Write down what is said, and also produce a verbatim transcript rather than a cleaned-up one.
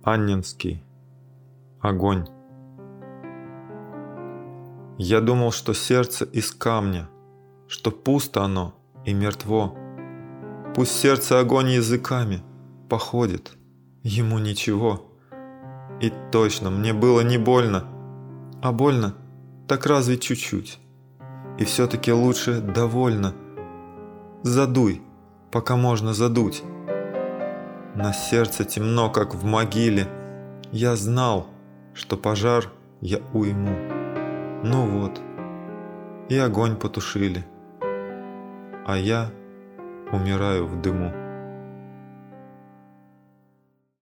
Анненский. Огонь. Я думал, что сердце из камня, что пусто оно и мертво. Пусть сердце огонь языками походит, ему ничего. И точно, мне было не больно, а больно так разве чуть-чуть. И все-таки лучше довольно. Задуй, пока можно задуть. На сердце темно, как в могиле. Я знал, что пожар я уйму. Ну вот, и огонь потушили, а я умираю в дыму.